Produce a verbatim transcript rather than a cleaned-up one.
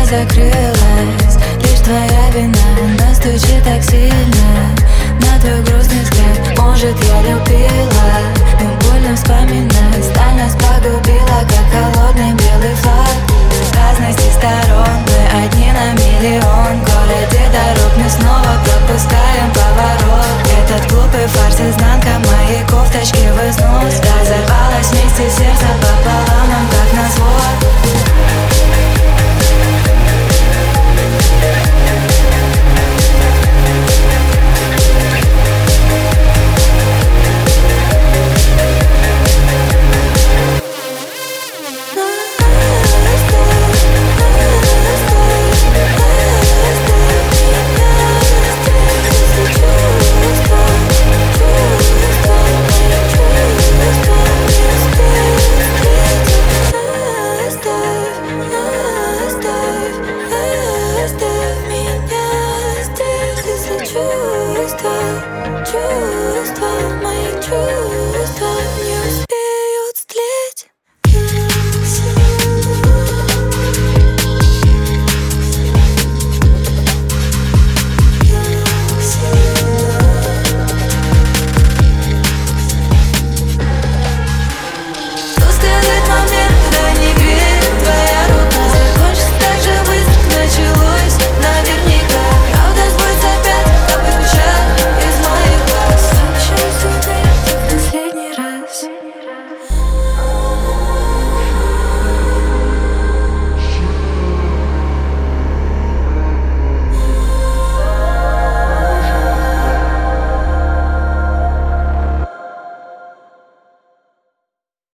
закрылась. Лишь твоя вина, она стучит так сильно. На твой грустный взгляд, может, я любила, но больно вспоминать. Сталь нас погубила, как холодный белый флаг. С разности сторон мы одни на миллион. В городе дорог мы снова пропускаем поворот. Этот глупый фарс, изнанка моей кофточки в износ. Разорвалась вместе сердце пополам.